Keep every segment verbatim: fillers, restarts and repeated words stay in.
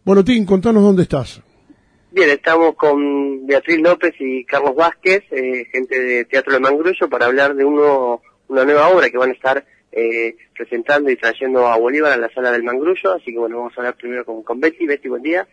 Bueno, Tim, contanos dónde estás. Bien, estamos con Beatriz López y Carlos Vázquez, eh, gente de Teatro del Mangrullo, para hablar de uno, una nueva obra que van a estar eh, presentando y trayendo a Bolívar a la Sala del Mangrullo. Así que bueno, vamos a hablar primero con, con Betty. Betty, buen día.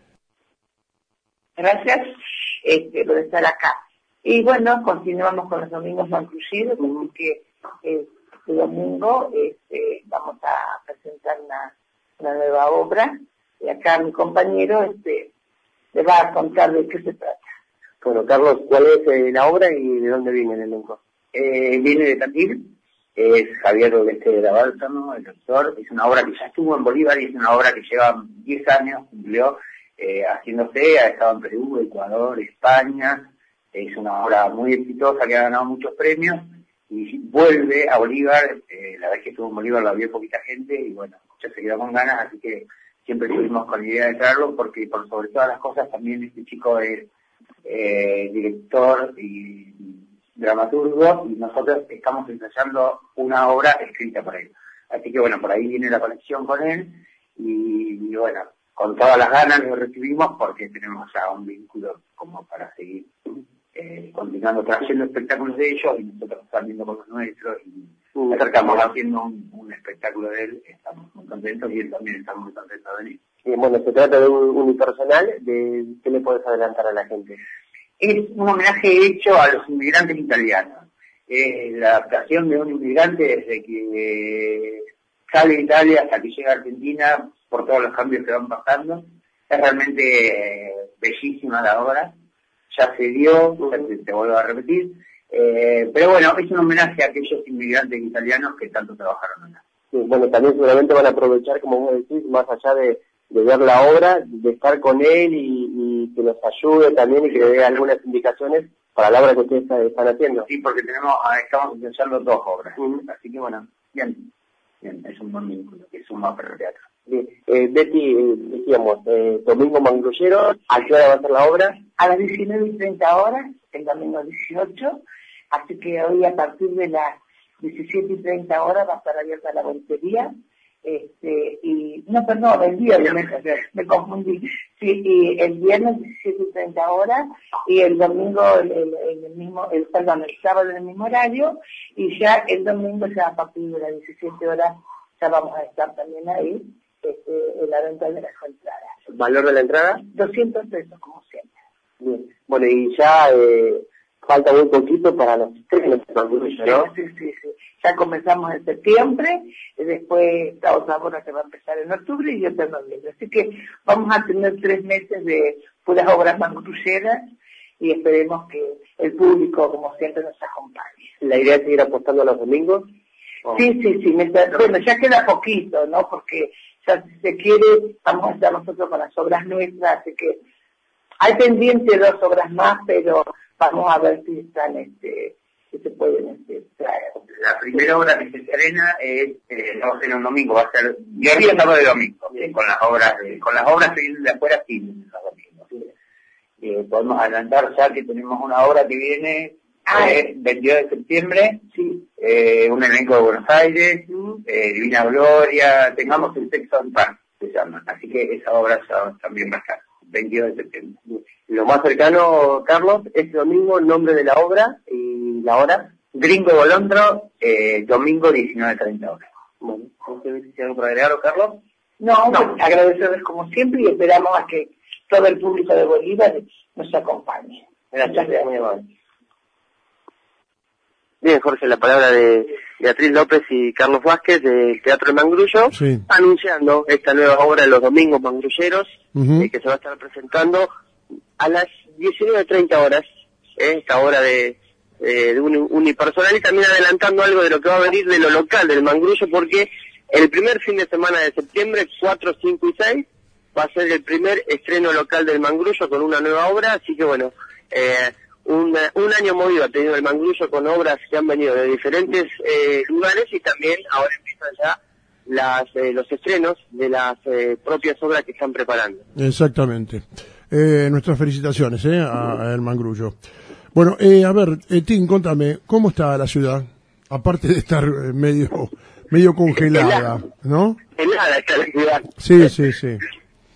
Gracias este, por estar acá. Y bueno, continuamos con los domingos mangrulleros, así que eh, este domingo este, vamos a presentar una, una nueva obra. Y acá mi compañero este, le va a contar de qué se trata. Bueno, Carlos, ¿cuál es eh, la obra y de dónde viene el elenco? Eh, viene de Tandil, es Javier Rodríguez de la Bálsamo, el doctor. Es una obra que ya estuvo en Bolívar y es una obra que lleva diez años, cumplió, eh, haciéndose, ha estado en Perú, Ecuador, España. Es una obra muy exitosa que ha ganado muchos premios y vuelve a Bolívar. Eh, la vez que estuvo en Bolívar la vio poquita gente y bueno, ya se quedó con ganas, así que siempre estuvimos con la idea de traerlo porque por sobre todas las cosas también este chico es eh, director y dramaturgo y nosotros estamos ensayando una obra escrita por él. Así que bueno, por ahí viene la conexión con él y, y bueno, con todas las ganas lo recibimos porque tenemos ya un vínculo como para seguir eh, continuando trayendo espectáculos de ellos y nosotros saliendo con los nuestros y uh, acercamos haciendo un, un espectáculo de él. Estamos muy contentos y él también está muy contento de venir. Eh, bueno, se trata de un unipersonal. ¿De qué le puedes adelantar a la gente? Es un homenaje hecho a los inmigrantes italianos. Eh, la adaptación de un inmigrante desde que sale de Italia hasta que llega a Argentina, por todos los cambios que van pasando. Es realmente eh, bellísima la obra. Ya se dio, ya te, te vuelvo a repetir. Eh, pero bueno, es un homenaje a aquellos inmigrantes italianos que tanto trabajaron acá. Sí, bueno, también seguramente van a aprovechar, como vos decís, más allá de, de ver la obra, de estar con él y, y que nos ayude también y que le dé algunas indicaciones para la obra que ustedes están haciendo. Sí, porque tenemos, estamos ensayando dos obras. Uh-huh. Así que bueno, bien, bien, es un buen vínculo, es un mapa de teatro. Bien. Eh, Betty, eh, decíamos, eh, domingo mangrulleros, ¿a qué hora va a ser la obra? A las diecinueve y treinta horas, el domingo dieciocho, así que hoy a partir de las diecisiete y treinta horas va a estar abierta la boletería. Este, y, no, perdón, el viernes, me, me confundí. Sí, y el viernes diecisiete y treinta horas, y el domingo, el, el, el mismo, el, perdón, el sábado en el mismo horario, y ya el domingo, ya a partir de las diecisiete horas, ya vamos a estar también ahí, este, en la venta de las entradas. ¿Valor de la entrada? doscientos pesos, como siempre. Bien. Bueno, y ya eh, falta muy poquito para los estrenos, ¿no? Sí, sí, sí, sí. Ya comenzamos en septiembre, y después esta otra obra que va a empezar en octubre y otra en noviembre. Así que vamos a tener tres meses de puras obras mangrulleras y esperemos que el público, como siempre, nos acompañe. ¿La idea es seguir apostando a los domingos? Oh. Sí, sí, sí. Mientras, bueno, ya queda poquito, ¿no? Porque ya si se quiere, vamos a estar nosotros con las obras nuestras, así que hay pendiente dos obras más, pero vamos a ver si están, este, si se pueden este, traer. La primera obra que se estrena es, eh, va a ser un domingo, va a ser viernes, sábado y domingo, sí. con las obras, eh, con las obras que vienen de afuera, sí, los domingos. ¿Sí? Eh, podemos adelantar ya que tenemos una obra que viene ah, eh, veintidós de septiembre, sí. eh, un elenco de Buenos Aires, eh, Divina Gloria, tengamos el sexo en paz, se llama. Así que esa obra ya también va a estar, veintidós de septiembre. Lo más cercano, Carlos, este domingo, el nombre de la obra y la hora. Gringo Bolondro, eh, domingo diecinueve treinta horas. Bueno, no sé si hay algo para agregar, Carlos. No, no, agradecerles como siempre y esperamos a que todo el público de Bolívar nos acompañe. Gracias, muy amable. Bien, Jorge, la palabra de Beatriz López y Carlos Vázquez del Teatro del Mangrullo, sí. anunciando esta nueva obra de los domingos mangrulleros, uh-huh. eh, que se va a estar presentando a las diecinueve treinta horas, eh, esta obra de, eh, de un unipersonal, y también adelantando algo de lo que va a venir de lo local del Mangrullo, porque el primer fin de semana de septiembre, cuatro, cinco y seis, va a ser el primer estreno local del Mangrullo con una nueva obra, así que bueno, eh, un, un año movido ha tenido el Mangrullo con obras que han venido de diferentes eh, lugares, y también ahora empiezan ya las, eh, los estrenos de las eh, propias obras que están preparando. Exactamente. Eh, nuestras felicitaciones eh, a, a el Mangrullo. Bueno, eh, a ver, eh, Tim, contame, ¿cómo está la ciudad? Aparte de estar eh, medio medio congelada, helada, ¿no? Helada está la ciudad. Sí, sí, sí. No,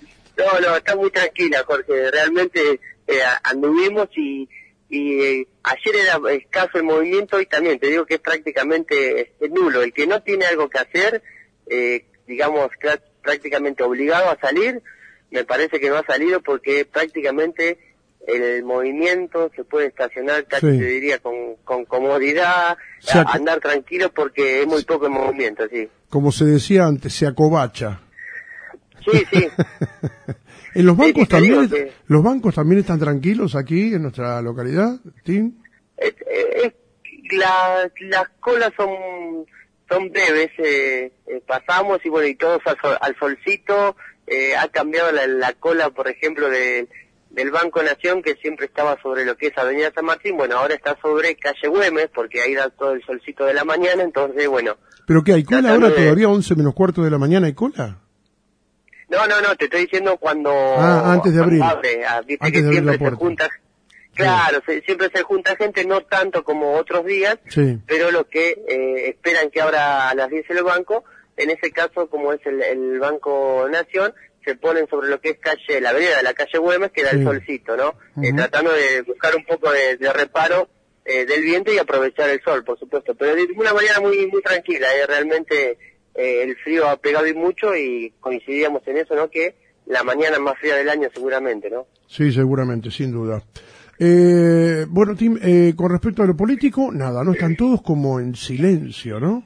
no, está muy tranquila, Jorge. Realmente eh, anduvimos y, y eh, ayer era escaso el movimiento, hoy también. Te digo que es prácticamente es nulo. El que no tiene algo que hacer, eh, digamos, prácticamente obligado a salir, me parece que no ha salido porque prácticamente el movimiento se puede estacionar casi, sí, te diría, con, con comodidad, o sea, andar tranquilo porque es muy poco el movimiento, sí. Como se decía antes, se acobacha. Sí, sí. ¿En los bancos, sí, también, que... los bancos también están tranquilos aquí en nuestra localidad, Tim? Es, es, la, las colas son son breves, eh, eh, pasamos y bueno, y todos al, sol, al solcito. Eh, ha cambiado la, la cola, por ejemplo, de, del Banco Nación, que siempre estaba sobre lo que es Avenida San Martín. Bueno, ahora está sobre calle Güemes, porque ahí da todo el solcito de la mañana, entonces, bueno. ¿Pero qué, hay cola ahora de... todavía, once menos cuarto de la mañana, hay cola? No, no, no, te estoy diciendo cuando... Ah, antes de abrir. Abre, ah, viste antes que de siempre abrir la se junta... Claro, sí. se, siempre se junta gente, no tanto como otros días, sí, pero lo que eh, esperan que abra a las diez el banco, en ese caso, como es el, el Banco Nación, se ponen sobre lo que es calle, la avenida de la calle Güemes, que da, sí, el solcito, ¿no? Uh-huh. eh, tratando de buscar un poco de, de reparo eh, del viento y aprovechar el sol, por supuesto, pero de una manera muy muy tranquila, eh, realmente eh, el frío ha pegado y mucho y coincidíamos en eso, ¿no? Que la mañana más fría del año seguramente, ¿no? Sí, seguramente, sin duda. Eh, bueno, Tim, eh, con respecto a lo político, nada, ¿no? Están todos como en silencio, ¿no?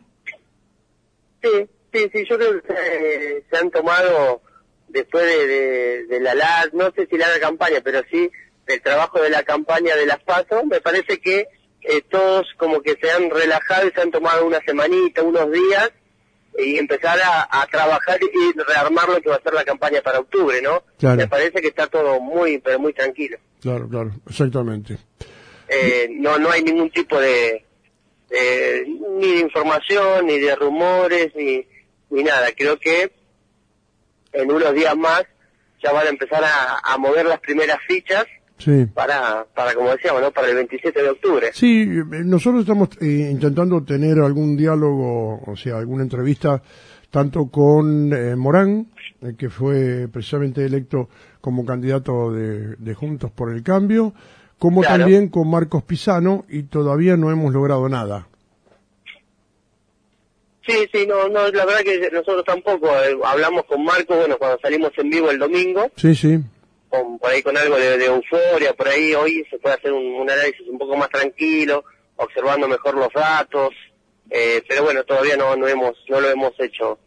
Sí, sí, sí, yo creo que eh, se han tomado... después de, de, de la larga, no sé si larga campaña, pero sí del trabajo de la campaña de las PASO, me parece que eh, todos como que se han relajado y se han tomado una semanita, unos días, y empezar a, a trabajar y rearmar lo que va a ser la campaña para octubre, ¿no? Claro. Me parece que está todo muy, pero muy tranquilo. Claro, claro, exactamente. Eh, no, no hay ningún tipo de, de, ni de información, ni de rumores, ni, ni nada. Creo que en unos días más ya van a empezar a, a mover las primeras fichas, sí, para, para como decíamos, ¿no? Para el veintisiete de octubre. Sí, nosotros estamos eh, intentando tener algún diálogo, o sea, alguna entrevista, tanto con eh, Morán, eh, que fue precisamente electo como candidato de, de Juntos por el Cambio, como claro, también con Marcos Pisano, y todavía no hemos logrado nada. Sí, sí, no, no, la verdad que nosotros tampoco, eh, hablamos con Marcos, bueno, cuando salimos en vivo el domingo. Sí, sí. Con, por ahí con algo de, de euforia, por ahí hoy se puede hacer un, un análisis un poco más tranquilo, observando mejor los datos, eh, pero bueno, todavía no, no hemos, no lo hemos hecho.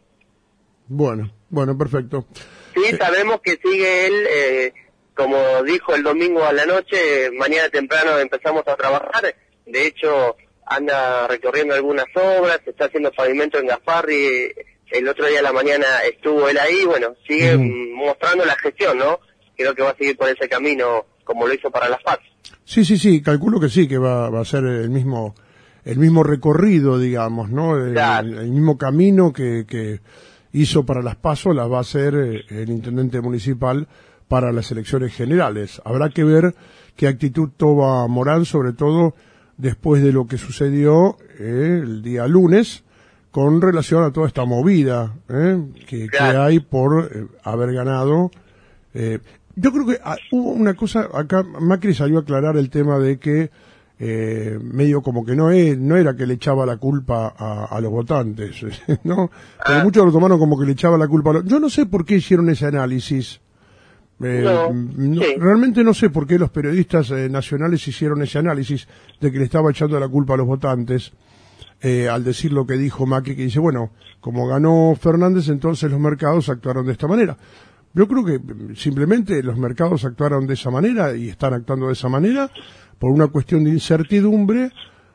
Bueno, bueno, perfecto. Sí, sabemos que sigue él, eh, como dijo el domingo a la noche, mañana temprano empezamos a trabajar, de hecho anda recorriendo algunas obras, está haciendo pavimento en Gasparri, el otro día a la mañana estuvo él ahí, bueno, sigue uh-huh. mostrando la gestión, ¿no? Creo que va a seguir por ese camino como lo hizo para las PASO. Sí, sí, sí, calculo que sí, que va, va a ser el mismo el mismo recorrido, digamos, ¿no? El, claro. el, el mismo camino que, que hizo para las PASO, las va a hacer el intendente municipal para las elecciones generales. Habrá que ver qué actitud toma Morán, sobre todo después de lo que sucedió eh, el día lunes, con relación a toda esta movida eh, que, claro. que hay por eh, haber ganado. Eh, yo creo que ah, hubo una cosa, acá Macri salió a aclarar el tema de que eh, medio como que no, es, no era que le echaba la culpa a, a los votantes, ¿no? Pero ah. muchos lo tomaron como que le echaba la culpa a los... Yo no sé por qué hicieron ese análisis. Eh, no, no, sí. Realmente no sé por qué los periodistas eh, nacionales hicieron ese análisis de que le estaba echando la culpa a los votantes eh, al decir lo que dijo Macri, que dice, bueno, como ganó Fernández, entonces los mercados actuaron de esta manera. Yo creo que simplemente los mercados actuaron de esa manera y están actuando de esa manera por una cuestión de incertidumbre,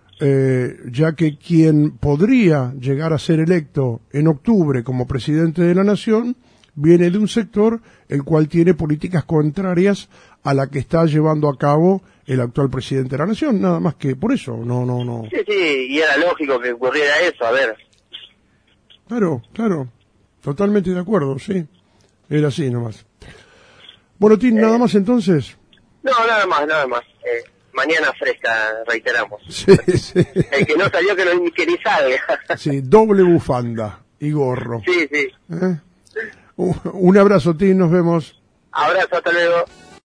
eh, ya que quien podría llegar a ser electo en octubre como presidente de la Nación viene de un sector el cual tiene políticas contrarias a la que está llevando a cabo el actual presidente de la Nación, nada más que por eso, no, no, no. Sí, sí, y era lógico que ocurriera eso, a ver. Claro, claro, totalmente de acuerdo, sí, era así nomás. Bueno, Tim, eh, ¿nada más entonces? No, nada más, nada más. Eh, mañana fresca, reiteramos. Sí, sí. El que no salió que, no, que ni salga. Sí, doble bufanda y gorro. Sí, sí. ¿Eh? Un abrazo, Tim, nos vemos. Abrazo, hasta luego.